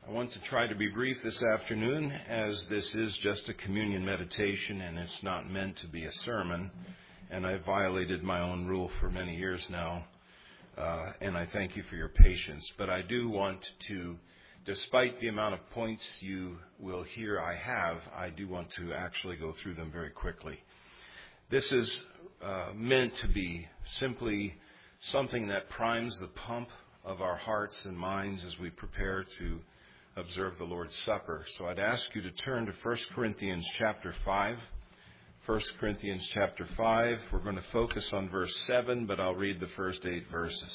I want to try to be brief this afternoon, as this is just a communion meditation and it's not meant to be a sermon. And I've violated my own rule for many years now, and I thank you for your patience. But I do want to, despite the amount of points you will hear I do want to actually go through them very quickly. This is meant to be simply something that primes the pump of our hearts and minds as we prepare to observe the Lord's Supper. So I'd ask you to turn to 1 Corinthians chapter 5. 1 Corinthians chapter 5. We're going to focus on verse 7, but I'll read the first 8 verses.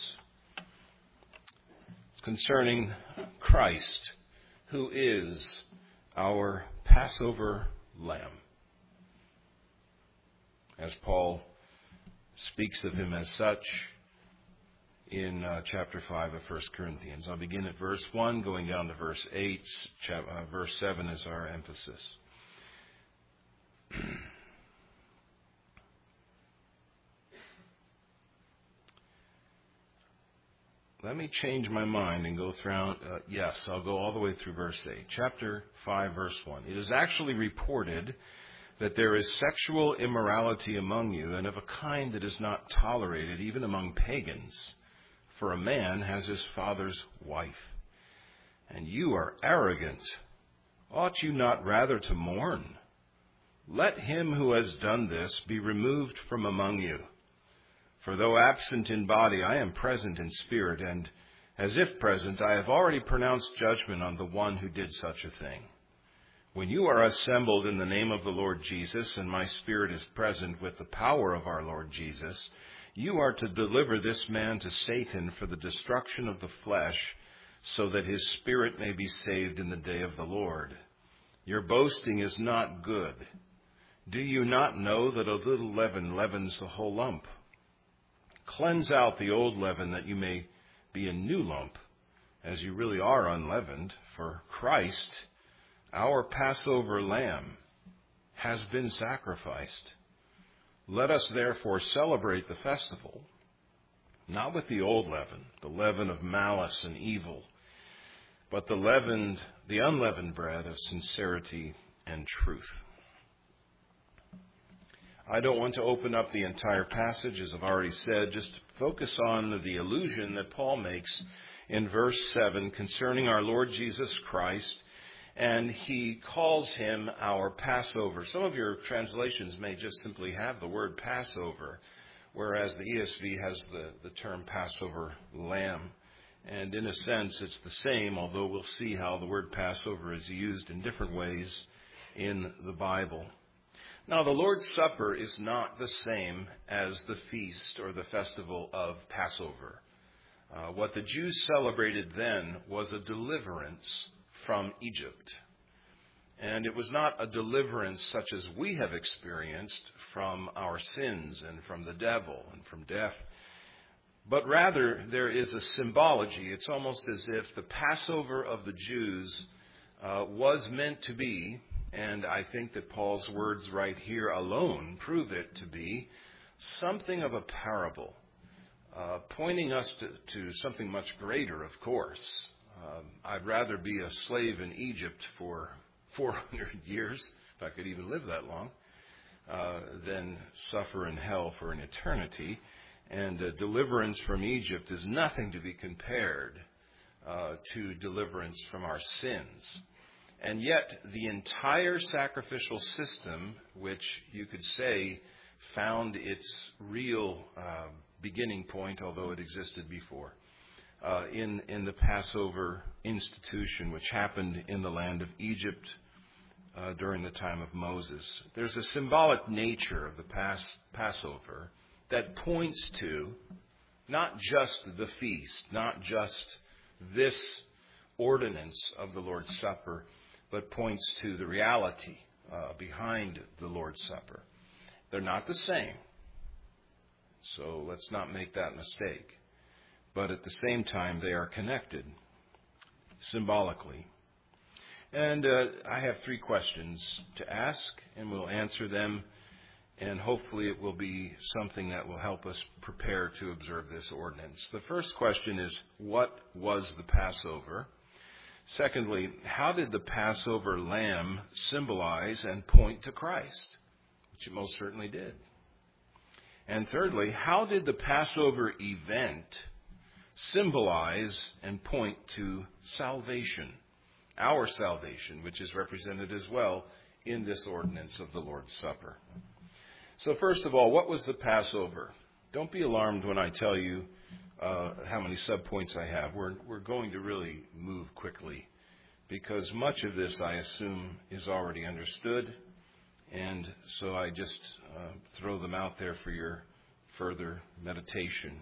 It's concerning Christ, who is our Passover lamb. As Paul speaks of him as such in chapter 5 of 1 Corinthians. I'll begin at verse 1, going down to verse 8. Verse 7 is our emphasis. Let me change my mind and go through, I'll go all the way through verse 8. Chapter 5, verse 1. It is actually reported that there is sexual immorality among you, and of a kind that is not tolerated even among pagans. For a man has his father's wife. And you are arrogant. Ought you not rather to mourn? Let him who has done this be removed from among you. For though absent in body, I am present in spirit, and as if present, I have already pronounced judgment on the one who did such a thing. When you are assembled in the name of the Lord Jesus, and my spirit is present with the power of our Lord Jesus, you are to deliver this man to Satan for the destruction of the flesh, so that his spirit may be saved in the day of the Lord. Your boasting is not good. Do you not know that a little leaven leavens the whole lump? Cleanse out the old leaven, that you may be a new lump, as you really are unleavened. For Christ, our Passover lamb, has been sacrificed. Let us therefore celebrate the festival, not with the old leaven, the leaven of malice and evil, but the unleavened bread of sincerity and truth. I don't want to open up the entire passage, as I've already said, just focus on the allusion that Paul makes in verse 7 concerning our Lord Jesus Christ, and he calls him our Passover. Some of your translations may just simply have the word Passover, whereas the ESV has the term Passover lamb. And in a sense, it's the same, although we'll see how the word Passover is used in different ways in the Bible. Now, the Lord's Supper is not the same as the feast or the festival of Passover. What the Jews celebrated then was a deliverance from Egypt. And it was not a deliverance such as we have experienced from our sins and from the devil and from death. But rather, there is a symbology. It's almost as if the Passover of the Jews was meant to be, and I think that Paul's words right here alone prove it to be, something of a parable, pointing us to something much greater, of course. I'd rather be a slave in Egypt for 400 years, if I could even live that long, than suffer in hell for an eternity. And deliverance from Egypt is nothing to be compared to deliverance from our sins. And yet, the entire sacrificial system, which you could say found its real beginning point, although it existed before, in the Passover institution, which happened in the land of Egypt during the time of Moses. There's a symbolic nature of the Passover that points to not just the feast, not just this ordinance of the Lord's Supper, but points to the reality behind the Lord's Supper. They're not the same, so let's not make that mistake. But at the same time, they are connected symbolically. And I have 3 questions to ask, and we'll answer them, and hopefully it will be something that will help us prepare to observe this ordinance. The first question is, what was the Passover? Secondly, how did the Passover lamb symbolize and point to Christ? Which it most certainly did. And thirdly, how did the Passover event symbolize and point to salvation, our salvation, which is represented as well in this ordinance of the Lord's Supper? So first of all, what was the Passover? Don't be alarmed when I tell you how many subpoints I have. We're going to really move quickly because much of this, I assume, is already understood. And so I just throw them out there for your further meditation.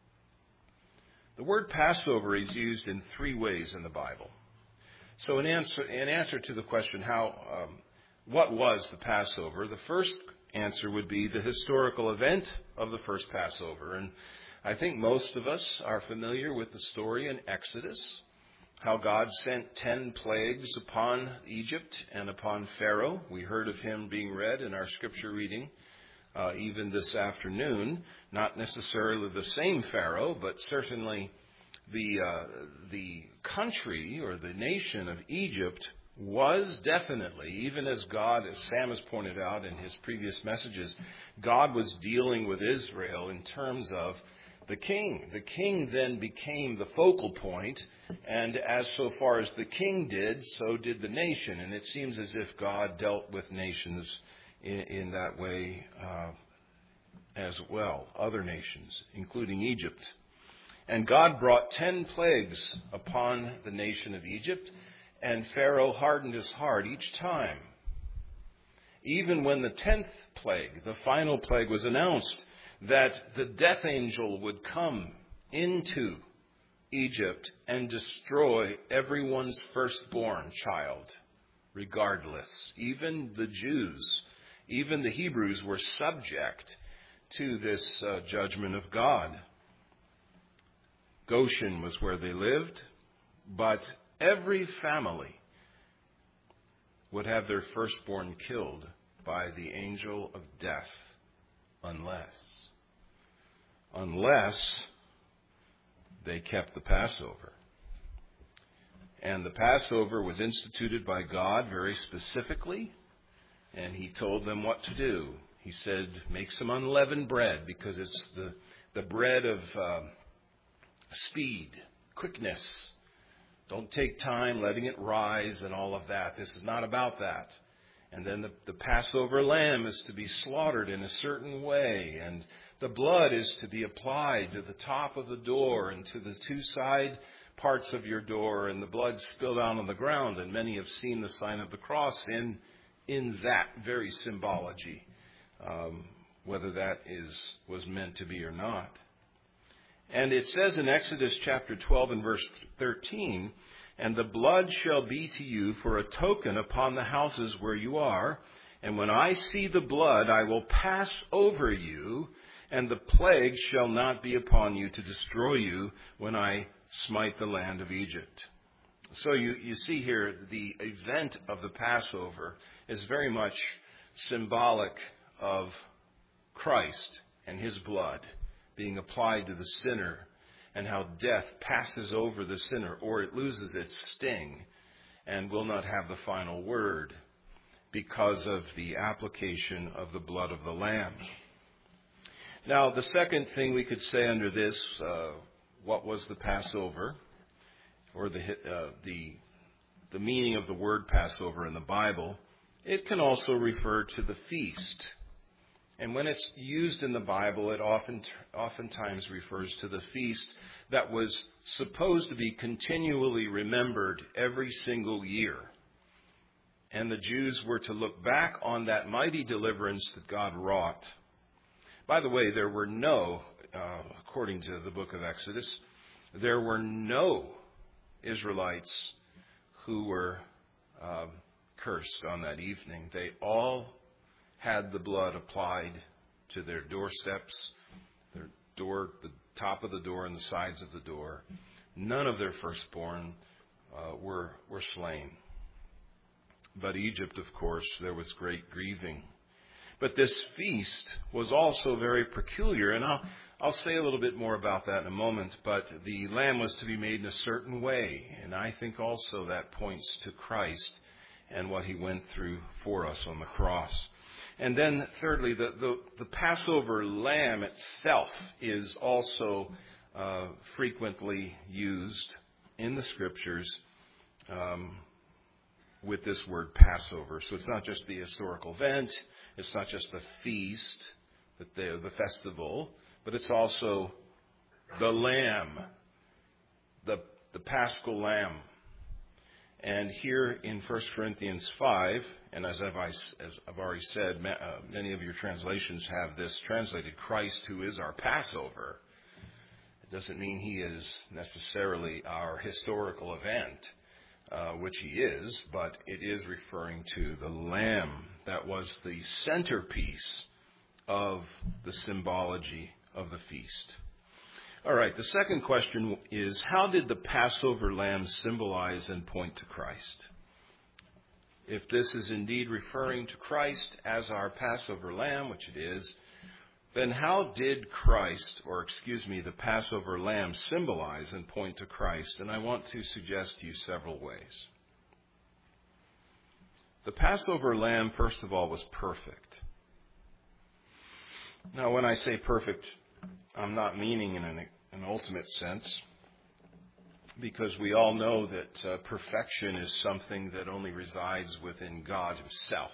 The word Passover is used in three ways in the Bible. So in answer to the question, what was the Passover? The first answer would be the historical event of the first Passover. And I think most of us are familiar with the story in Exodus, how God sent 10 plagues upon Egypt and upon Pharaoh. We heard of him being read in our scripture reading even this afternoon. Not necessarily the same Pharaoh, but certainly the country or the nation of Egypt was definitely, even as God, as Sam has pointed out in his previous messages, God was dealing with Israel in terms of the king. The king then became the focal point, and as so far as the king did, so did the nation. And it seems as if God dealt with nations in that way as well, other nations, including Egypt. And God brought 10 plagues upon the nation of Egypt, and Pharaoh hardened his heart each time. Even when the 10th plague, the final plague, was announced, that the death angel would come into Egypt and destroy everyone's firstborn child, regardless. Even the Jews, even the Hebrews were subject to this judgment of God. Goshen was where they lived, but every family would have their firstborn killed by the angel of death, unless they kept the Passover. And the Passover was instituted by God very specifically, and he told them what to do. He said, make some unleavened bread, because it's the bread of speed, quickness. Don't take time letting it rise and all of that. This is not about that. And then the Passover lamb is to be slaughtered in a certain way, and the blood is to be applied to the top of the door and to the two side parts of your door, and the blood spilled out on the ground. And many have seen the sign of the cross in that very symbology, whether that was meant to be or not. And it says in Exodus chapter 12 and verse 13, and the blood shall be to you for a token upon the houses where you are. And when I see the blood, I will pass over you, and the plague shall not be upon you to destroy you when I smite the land of Egypt. So you see here the event of the Passover is very much symbolic of Christ and his blood being applied to the sinner, and how death passes over the sinner, or it loses its sting and will not have the final word because of the application of the blood of the Lamb. Now, the second thing we could say under this, what was the Passover, or the meaning of the word Passover in the Bible, it can also refer to the feast. And when it's used in the Bible, it oftentimes refers to the feast that was supposed to be continually remembered every single year. And the Jews were to look back on that mighty deliverance that God wrought. By the way, there were according to the book of Exodus, there were no Israelites who were cursed on that evening. They all had the blood applied to their doorsteps, the top of the door and the sides of the door. None of their firstborn were slain. But Egypt, of course, there was great grieving. But this feast was also very peculiar, and I'll say a little bit more about that in a moment, but the lamb was to be made in a certain way, and I think also that points to Christ and what he went through for us on the cross. And then thirdly, the Passover lamb itself is also frequently used in the Scriptures with this word Passover. So it's not just the historical event, it's not just the feast, the festival, but it's also the lamb, the paschal lamb. And here in 1 Corinthians 5, and as I've already said, many of your translations have this translated, Christ who is our Passover. It doesn't mean he is necessarily our historical event, which he is, but it is referring to the lamb that was the centerpiece of the symbology of the feast. All right, the second question is, how did the Passover lamb symbolize and point to Christ? If this is indeed referring to Christ as our Passover lamb, which it is, then how did the Passover lamb symbolize and point to Christ? And I want to suggest to you several ways. The Passover lamb, first of all, was perfect. Now, when I say perfect, I'm not meaning in an ultimate sense, because we all know that perfection is something that only resides within God himself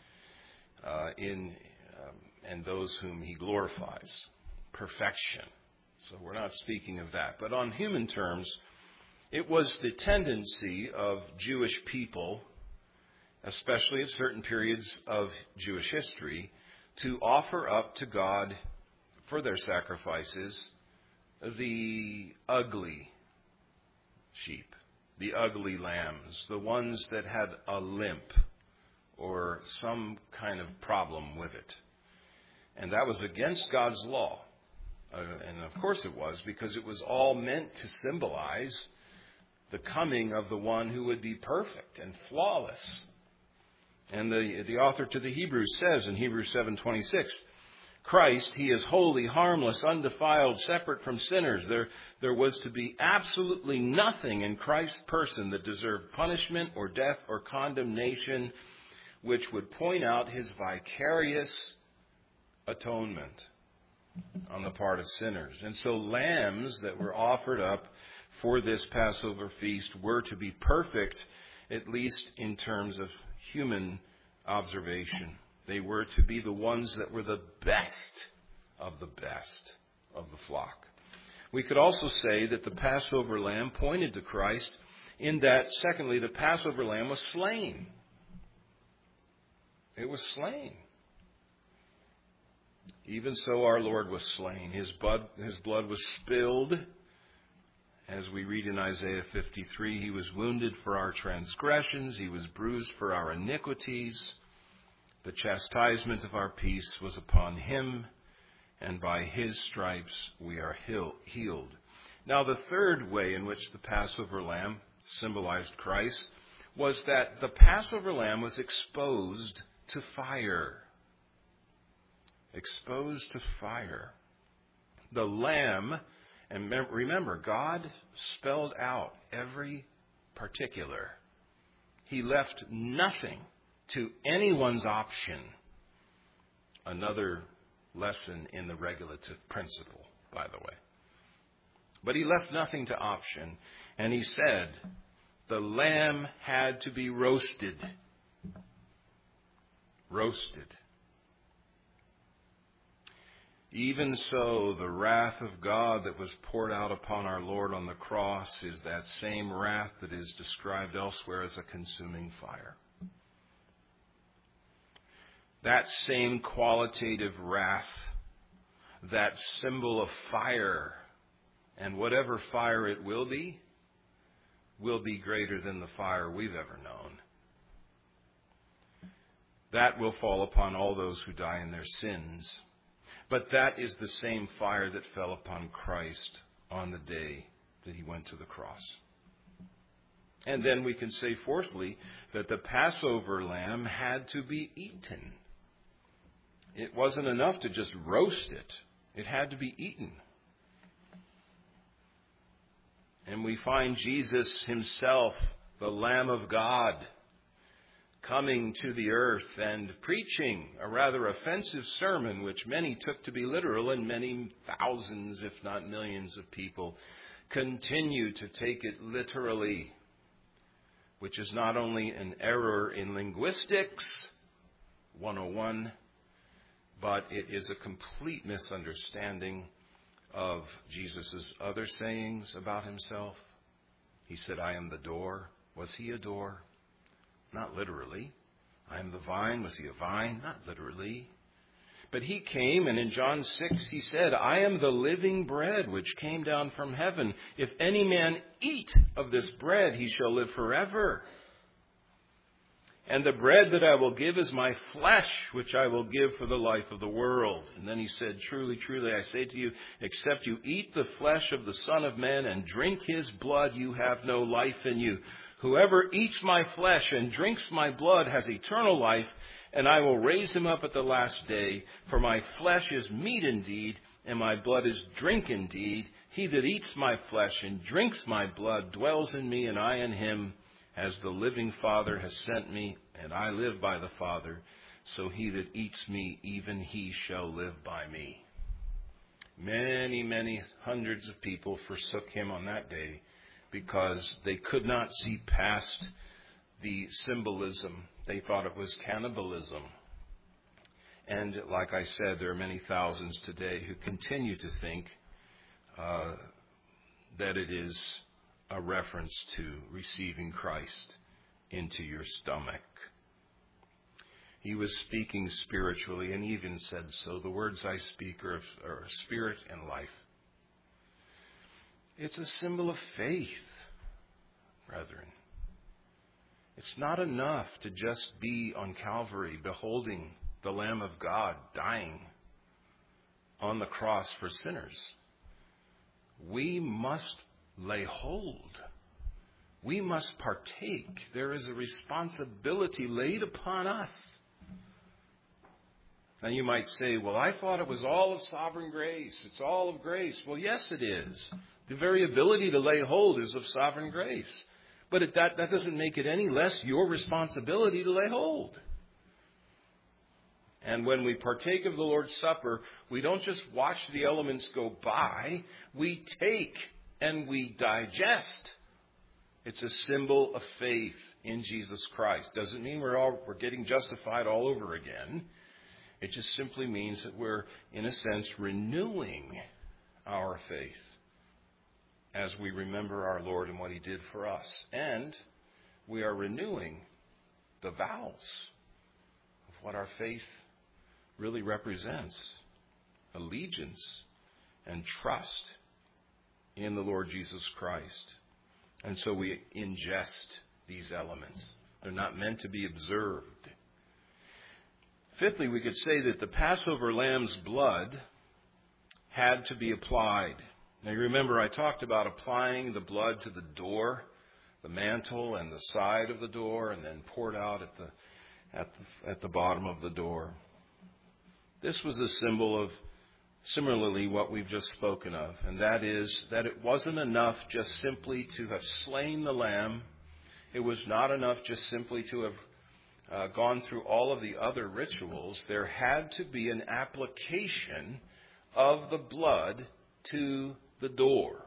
and those whom he glorifies. Perfection. So we're not speaking of that. But on human terms, it was the tendency of Jewish people, especially at certain periods of Jewish history, to offer up to God for their sacrifices the ugly sheep, the ugly lambs, the ones that had a limp or some kind of problem with it. And that was against God's law. And of course it was, because it was all meant to symbolize the coming of the one who would be perfect and flawless. And the author to the Hebrews says in Hebrews 7:26, Christ, he is holy, harmless, undefiled, separate from sinners. There was to be absolutely nothing in Christ's person that deserved punishment or death or condemnation, which would point out his vicarious atonement on the part of sinners. And so lambs that were offered up for this Passover feast were to be perfect, at least in terms of human observation. They were to be the ones that were the best of the flock. We could also say that the Passover lamb pointed to Christ in that, secondly, the Passover lamb was slain. It was slain. Even so, our Lord was slain. His blood was spilled. As we read in Isaiah 53, he was wounded for our transgressions. He was bruised for our iniquities. The chastisement of our peace was upon him, and by his stripes we are healed. Now, the third way in which the Passover lamb symbolized Christ was that the Passover lamb was exposed to fire. Exposed to fire. The lamb, and remember, God spelled out every particular. He left nothing to anyone's option. Another lesson in the regulative principle, by the way. But he left nothing to option. And he said, the lamb had to be roasted. Roasted. Even so, the wrath of God that was poured out upon our Lord on the cross is that same wrath that is described elsewhere as a consuming fire. That same qualitative wrath, that symbol of fire, and whatever fire it will be greater than the fire we've ever known. That will fall upon all those who die in their sins. But that is the same fire that fell upon Christ on the day that he went to the cross. And then we can say, fourthly, that the Passover lamb had to be eaten. It wasn't enough to just roast it. It had to be eaten. And we find Jesus himself, the Lamb of God, coming to the earth and preaching a rather offensive sermon, which many took to be literal, and many thousands, if not millions of people, continue to take it literally, which is not only an error in linguistics 101, but it is a complete misunderstanding of Jesus' other sayings about himself. He said, I am the door. Was he a door? Not literally. I am the vine. Was he a vine? Not literally. But he came, and in John 6 he said, I am the living bread which came down from heaven. If any man eat of this bread, he shall live forever. And the bread that I will give is my flesh, which I will give for the life of the world. And then he said, truly, truly, I say to you, except you eat the flesh of the Son of Man and drink his blood, you have no life in you. Whoever eats my flesh and drinks my blood has eternal life, and I will raise him up at the last day. For my flesh is meat indeed, and my blood is drink indeed. He that eats my flesh and drinks my blood dwells in me, and I in him. As the living Father has sent me, and I live by the Father, so he that eats me, even he shall live by me. Many, many hundreds of people forsook him on that day because they could not see past the symbolism. They thought it was cannibalism. And like I said, there are many thousands today who continue to think that it is a reference to receiving Christ into your stomach. He was speaking spiritually and even said so. The words I speak are spirit and life. It's a symbol of faith, brethren. It's not enough to just be on Calvary beholding the Lamb of God dying on the cross for sinners. We must lay hold. We must partake. There is a responsibility laid upon us. Now you might say, well, I thought it was all of sovereign grace. It's all of grace. Well, yes, it is. The very ability to lay hold is of sovereign grace. But that doesn't make it any less your responsibility to lay hold. And when we partake of the Lord's Supper, we don't just watch the elements go by. We take and we digest. It's a symbol of faith in Jesus Christ. Doesn't mean we're getting justified all over again. It just simply means that we're, in a sense, renewing our faith as we remember our Lord and what he did for us. And we are renewing the vows of what our faith really represents: allegiance and trust in the Lord Jesus Christ. And so we ingest these elements. They're not meant to be observed. Fifthly, we could say that the Passover lamb's blood had to be applied. Now you remember I talked about applying the blood to the door, the mantle and the side of the door, and then poured out at the bottom of the door. This was a symbol of similarly what we've just spoken of, and that is that it wasn't enough just simply to have slain the lamb. It was not enough just simply to have gone through all of the other rituals. There had to be an application of the blood to the door.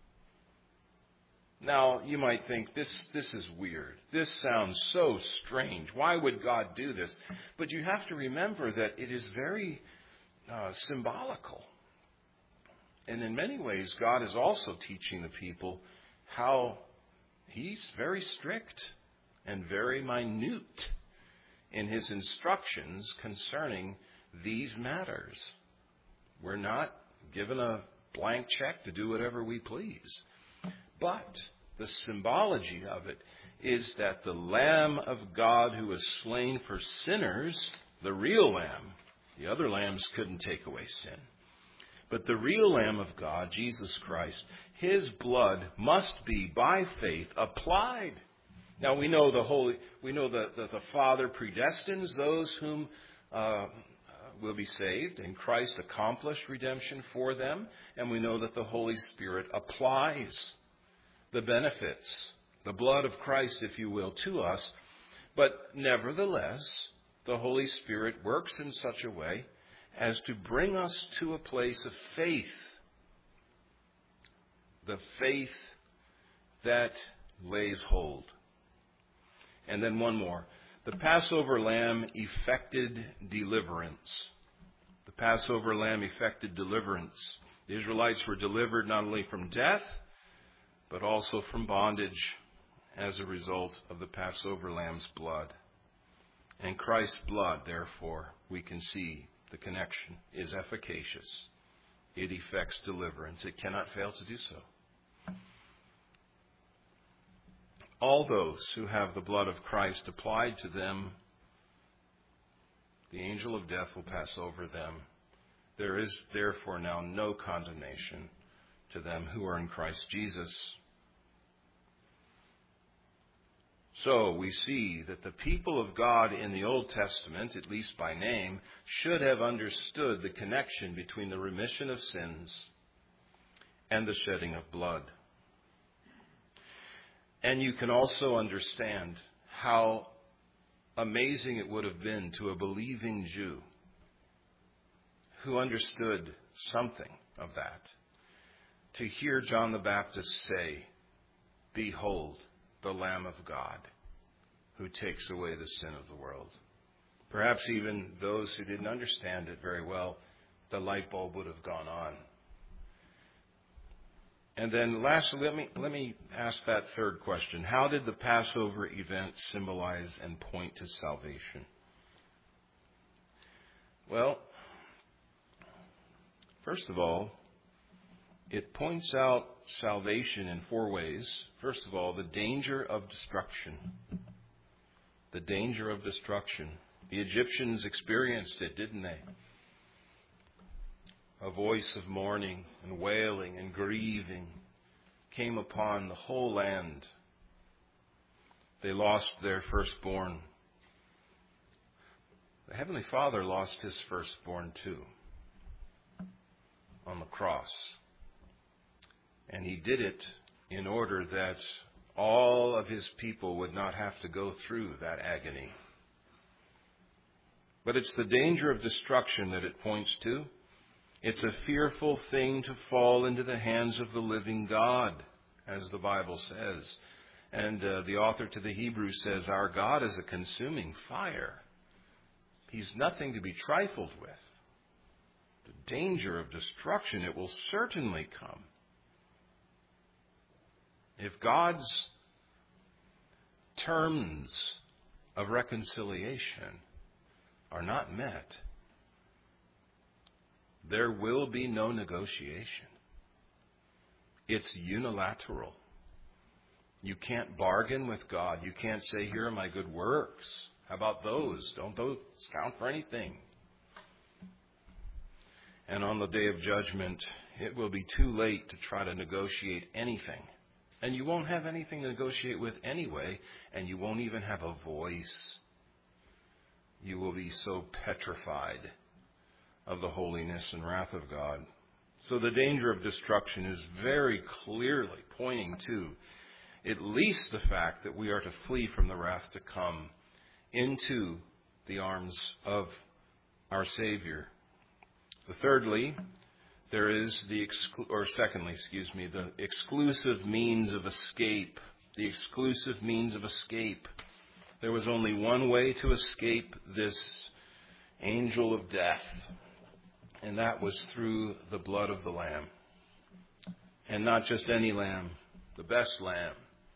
Now, you might think, this is weird. This sounds so strange. Why would God do this? But you have to remember that it is very symbolical. And in many ways, God is also teaching the people how he's very strict and very minute in his instructions concerning these matters. We're not given a blank check to do whatever we please. But the symbology of it is that the Lamb of God who was slain for sinners, the real Lamb, the other lambs couldn't take away sin. But the real Lamb of God, Jesus Christ, his blood must be by faith applied. Now we know that the Father predestines those whom will be saved, and Christ accomplished redemption for them, and we know that the Holy Spirit applies the benefits, the blood of Christ, if you will, to us. But nevertheless, the Holy Spirit works in such a way as to bring us to a place of faith. The faith that lays hold. And then one more. The Passover lamb effected deliverance. The Passover lamb effected deliverance. The Israelites were delivered not only from death, but also from bondage as a result of the Passover lamb's blood. And Christ's blood, therefore, we can see the connection is efficacious. It effects deliverance. It cannot fail to do so. All those who have the blood of Christ applied to them, the angel of death will pass over them. There is therefore now no condemnation to them who are in Christ Jesus. So we see that the people of God in the Old Testament, at least by name, should have understood the connection between the remission of sins and the shedding of blood. And you can also understand how amazing it would have been to a believing Jew who understood something of that, to hear John the Baptist say, "Behold, the Lamb of God, who takes away the sin of the world." Perhaps even those who didn't understand it very well, the light bulb would have gone on. And then lastly, let me ask that third question. How did the Passover event symbolize and point to salvation? Well, first of all, it points out salvation in four ways. First of all, the danger of destruction. The danger of destruction. The Egyptians experienced it, didn't they? A voice of mourning and wailing and grieving came upon the whole land. They lost their firstborn. The Heavenly Father lost his firstborn too on the cross. And he did it in order that all of his people would not have to go through that agony. But it's the danger of destruction that it points to. It's a fearful thing to fall into the hands of the living God, as the Bible says. And the author to the Hebrews says, our God is a consuming fire. He's nothing to be trifled with. The danger of destruction, it will certainly come. If God's terms of reconciliation are not met, there will be no negotiation. It's unilateral. You can't bargain with God. You can't say, here are my good works. How about those? Don't those count for anything? And on the day of judgment, it will be too late to try to negotiate anything. And you won't have anything to negotiate with anyway, and you won't even have a voice. You will be so petrified of the holiness and wrath of God. So the danger of destruction is very clearly pointing to at least the fact that we are to flee from the wrath to come into the arms of our Savior. Secondly, the exclusive means of escape. The exclusive means of escape. There was only one way to escape this angel of death, and that was through the blood of the Lamb. And not just any lamb, the best lamb,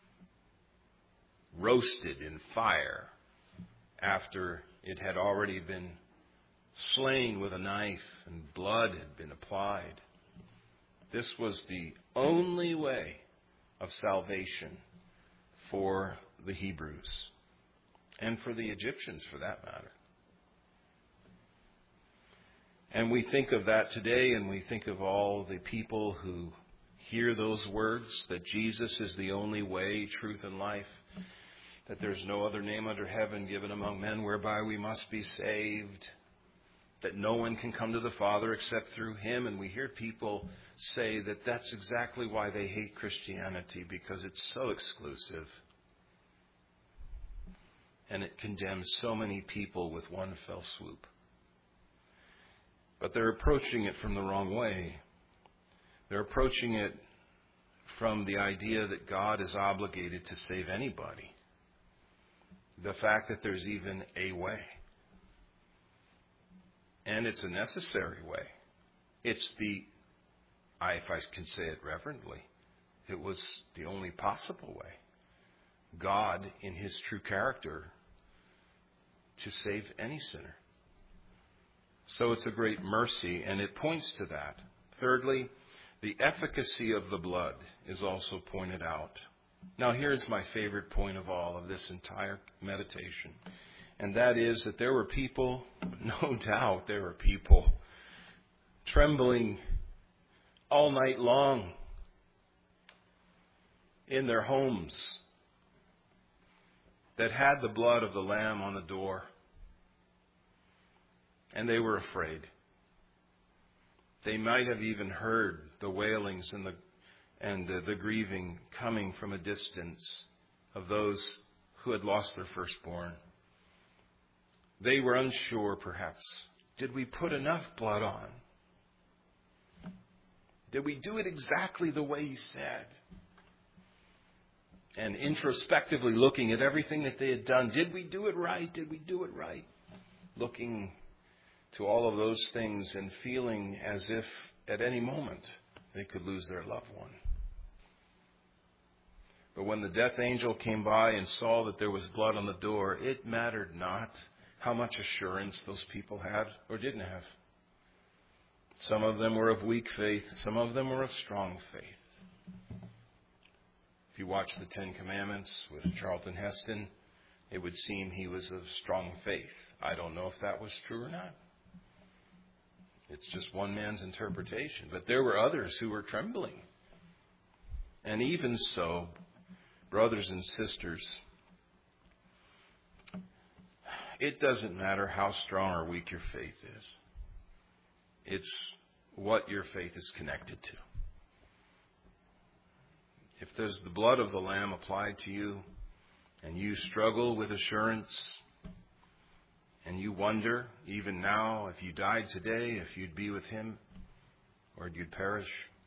roasted in fire after it had already been slain with a knife and blood had been applied. This was the only way of salvation for the Hebrews and for the Egyptians, for that matter. And we think of that today, and we think of all the people who hear those words, that Jesus is the only way, truth, and life, that there's no other name under heaven given among men whereby we must be saved. that no one can come to the Father except through him. And we hear people say that that's exactly why they hate Christianity, because it's so exclusive. And it condemns so many people with one fell swoop. But they're approaching it from the wrong way. They're approaching it from the idea that God is obligated to save anybody. The fact that there's even a way. And it's a necessary way. It's if I can say it reverently, it was the only possible way. God, in his true character, to save any sinner. So it's a great mercy, and it points to that. Thirdly, the efficacy of the blood is also pointed out. Now here's my favorite point of all of this entire meditation. And that is that there were people, no doubt there were people, trembling all night long in their homes that had the blood of the Lamb on the door. And they were afraid. They might have even heard the wailings and the grieving coming from a distance of those who had lost their firstborn. They were unsure, perhaps. Did we put enough blood on? Did we do it exactly the way he said? And introspectively looking at everything that they had done, did we do it right? Did we do it right? Looking to all of those things and feeling as if at any moment they could lose their loved one. But when the death angel came by and saw that there was blood on the door, it mattered not how much assurance those people had or didn't have. Some of them were of weak faith. Some of them were of strong faith. If you watch the Ten Commandments with Charlton Heston, it would seem he was of strong faith. I don't know if that was true or not. It's just one man's interpretation. But there were others who were trembling. And even so, brothers and sisters, it doesn't matter how strong or weak your faith is. It's what your faith is connected to. If there's the blood of the Lamb applied to you, and you struggle with assurance, and you wonder, even now, if you died today, if you'd be with him, or you'd perish,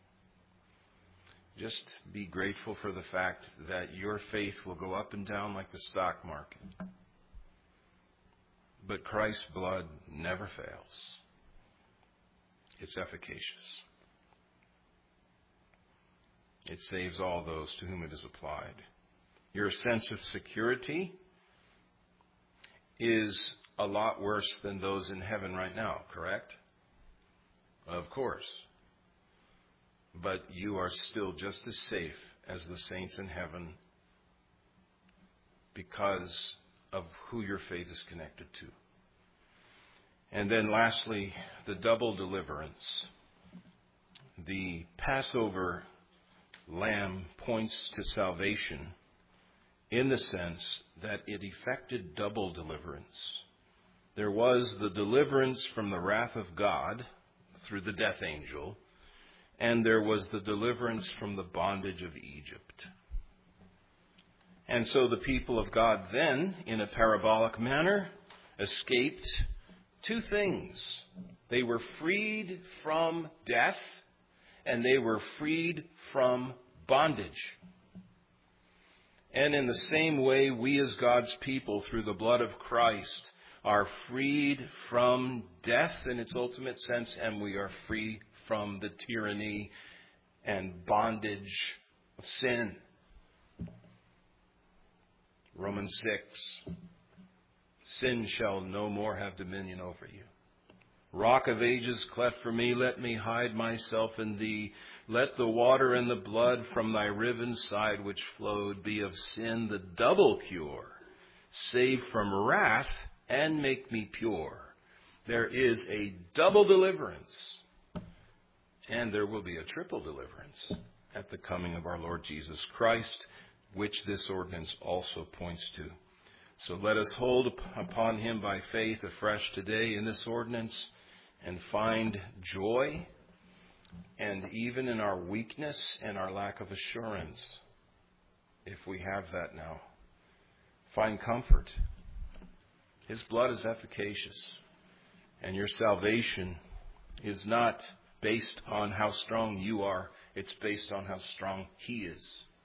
just be grateful for the fact that your faith will go up and down like the stock market. But Christ's blood never fails. It's efficacious. It saves all those to whom it is applied. Your sense of security is a lot worse than those in heaven right now, correct? Of course. But you are still just as safe as the saints in heaven because of who your faith is connected to. And then lastly, the double deliverance. The Passover lamb points to salvation in the sense that it effected double deliverance. There was the deliverance from the wrath of God through the death angel, and there was the deliverance from the bondage of Egypt. And so the people of God then, in a parabolic manner, escaped two things. They were freed from death, and they were freed from bondage. And in the same way, we as God's people, through the blood of Christ, are freed from death in its ultimate sense, and we are free from the tyranny and bondage of sin. Romans 6, sin shall no more have dominion over you. Rock of ages, cleft for me, let me hide myself in thee. Let the water and the blood from thy riven side which flowed be of sin the double cure. Save from wrath and make me pure. There is a double deliverance, and there will be a triple deliverance at the coming of our Lord Jesus Christ, which this ordinance also points to. So let us hold upon him by faith afresh today in this ordinance, and find joy, and even in our weakness and our lack of assurance, if we have that now, find comfort. His blood is efficacious, and your salvation is not based on how strong you are. It's based on how strong He is.